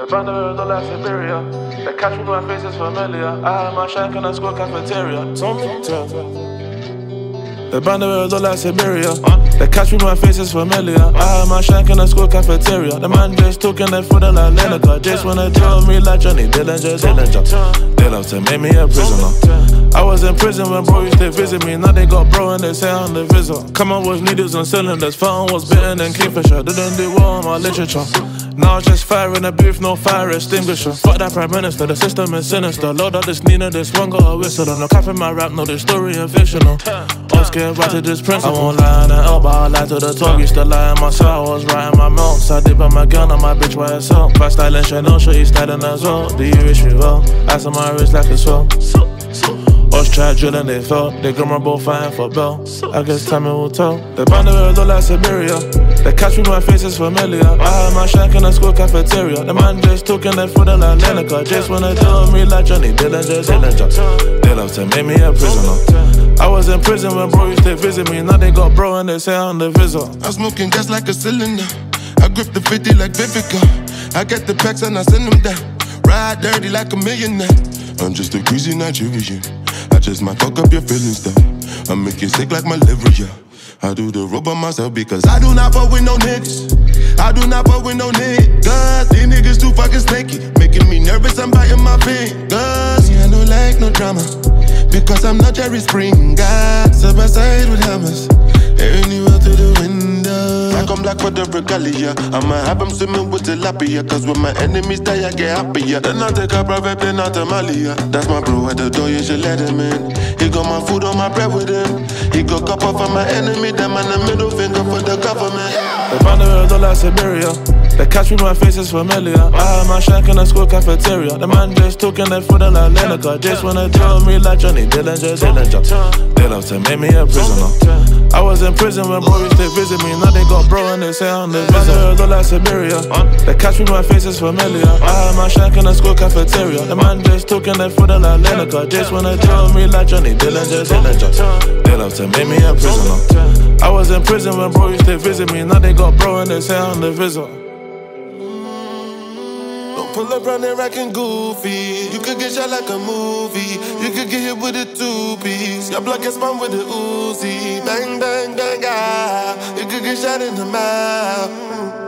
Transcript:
The band of the like Siberia. They catch me, my face is familiar. I had my shank in a school cafeteria. The band of the like Siberia. They catch me, my face is familiar. I had my shank in a school cafeteria. The man just talking that for the like Lineker. Just wanna tell me like Johnny Dillinger. They love to make me a prisoner. I was in prison when bro used to visit me. Now they got bro and they say I'm the visitor. Come on with needles and cylinders. Fountain was bitten and Kingfisher. Didn't do well on my literature. Now it's just fire in the booth, no fire extinguisher. Fuck that prime minister, the system is sinister. Load up this Nina, this one got a whistle. No cap in my rap, no, this story is fictional. I'm scared right to this principle. I won't lie on the L, but I lie to the talk. Used to lie in my cell, I was writing my notes. I did by my gun on my bitch by herself. Fast styling Chanel, sure you styling as well. Do you wish me well? Ice on my wrist like a swell. Us tried drilling, they fell. They got my ball fighting for bell. I guess time it will tell. The band of the like Siberia. They catch me, my face is familiar. I had my shank in a school cafeteria. The man just talking that for the like Lineker. Just wanna tell me like Johnny Dillinger. They love to make me a prisoner. I was in prison when bro used to visit me. Now they got bro and they say I'm the visitor. I'm smoking gas like a cylinder. I grip the 50 like Vivica. I get the packs and I send them down. Ride dirty like a millionaire. I'm just a greasy Nigerian. I just might fuck up your feelings though. I make you sick like malaria. I do the rope by myself because I do not fuck with no niggas. I do not fuck with no niggas. These niggas too fucking snaky, making me nervous, I'm biting my fingers. Yeah, I don't like no drama, because I'm not Jerry Springer. Side by side with hammers, airing you out to the window. Black on black for the regalia. I'ma have them swimming with tilapia, cause when my enemies die I get happier. Then I take a private plane out to Malia. That's my bro at the door, you should let him in. He got my food on my bread with him. He got cup off of my enemy, them and the middle finger for the government. The band of the like Siberia. They catch me, my face is familiar. I had my shank in a school cafeteria. The man just talking that for the like Lineker. Just wanna tell me like Johnny Dillinger. They love to make me a prisoner. I was in prison when bro used to visit me. Now they got bro and they say I'm the visitor. The like Siberia. They catch me, my face is familiar. I had my shank in a school cafeteria. The man just talking that for the like Lineker. Just wanna tell me like Johnny Dillinger. They love to make me a prisoner. I was in prison when bro used to visit me. Now they got bro and they say I'm the visitor. Pull up round there acting goofy. You could get shot like a movie. You could get hit with a two-piece. Your blood gets spun with a Uzi. Bang, bang, bang, ah. You could get shot in the mouth.